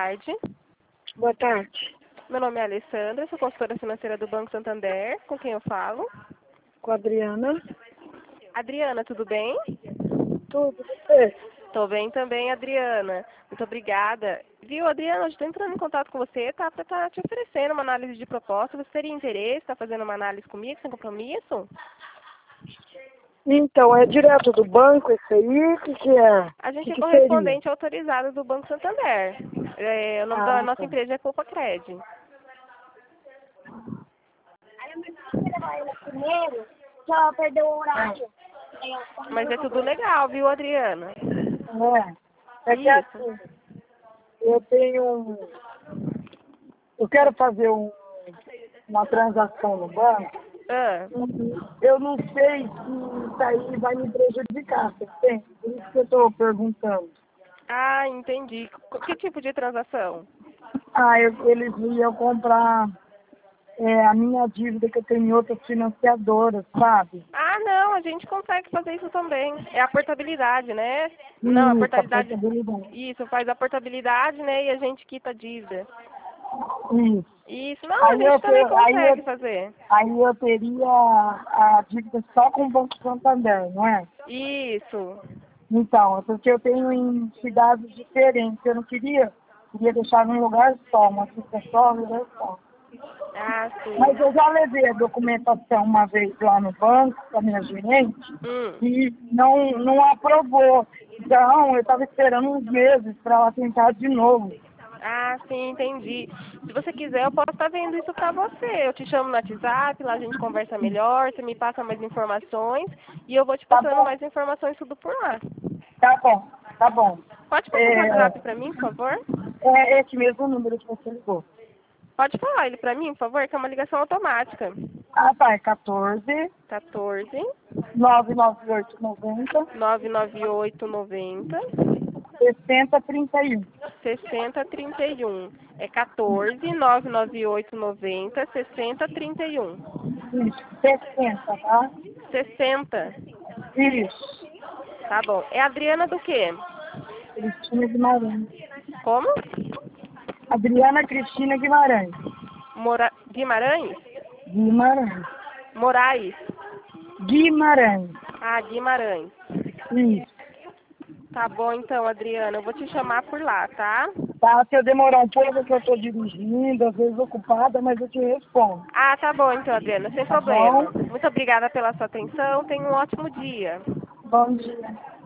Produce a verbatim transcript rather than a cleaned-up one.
tarde. Boa tarde. Meu nome é Alessandra, sou consultora financeira do Banco Santander. Com quem eu falo? Com a Adriana. Adriana, tudo bem? Tudo, você? Tô bem também, Adriana. Muito obrigada. Viu, Adriana, eu estou entrando em contato com você, tá? Para estar te oferecendo uma análise de proposta. Você teria interesse? Tá fazendo uma análise comigo, sem compromisso? Então, é direto do banco esse aí? O que, que é? A gente que é que correspondente autorizado do Banco Santander. É, o nome da Ah, nossa tá. empresa é Copa Cred. Primeiro, que ela perdeu o horário. Mas é tudo legal, viu, Adriana? É, é que Isso. assim, eu tenho um... Eu quero fazer um, uma transação no banco. Ah, Eu não sei se isso aí vai me prejudicar, você entende? Por isso que eu estou perguntando. ah, entendi. Que tipo de transação? Ah, eu, eles iam comprar é, a minha dívida que eu tenho em outras financiadoras, sabe? Ah, não, a gente consegue fazer isso também. É a portabilidade, né? Não, a Isso, a portabilidade. portabilidade. Isso, faz a portabilidade, né? E a gente quita a dívida. Isso. Isso, não, a Aí eu, gente também te- aí, consegue eu, fazer. aí eu teria a dívida só com o Banco Santander, não é? Isso. Então, é porque eu tenho em cidades diferentes. Eu não queria, queria deixar num lugar só, uma ficha só, um lugar só. Ah, sim. Mas eu já levei a documentação uma vez lá no banco, com a minha gerente, Hum. e não, não aprovou. Então, eu estava esperando uns meses para ela tentar de novo. Ah, sim, entendi. Se você quiser, eu posso estar vendo isso pra você. Eu te chamo no WhatsApp, lá a gente conversa melhor, você me passa mais informações e eu vou te Tá passando bom, mais informações tudo por lá. tá bom, tá bom. Pode passar o É, WhatsApp pra mim, por favor? é esse mesmo número que você ligou. Pode falar ele pra mim, por favor, que é uma ligação automática. Ah, tá, é quatorze, quatorze, nove nove oito noventa, nove nove oito noventa, sessenta trinta e um. sessenta trinta e um. É quatorze, nove nove oito noventa, sessenta trinta e um. Isso, sessenta, tá? sessenta. Isso, Tá bom. É Adriana do quê? Cristina Guimarães. Como? Adriana Cristina Guimarães. Mora... Guimarães? Guimarães. Moraes. Guimarães. Ah, Guimarães. Isso. Tá bom então, Adriana. Eu vou te chamar por lá, tá? Tá, se eu demorar um pouco é que eu estou dirigindo, às vezes ocupada, mas eu te respondo. Ah, tá bom então, Adriana. Sem Tá bom? problema. Muito obrigada pela sua atenção. Tenha um ótimo dia. Bom dia.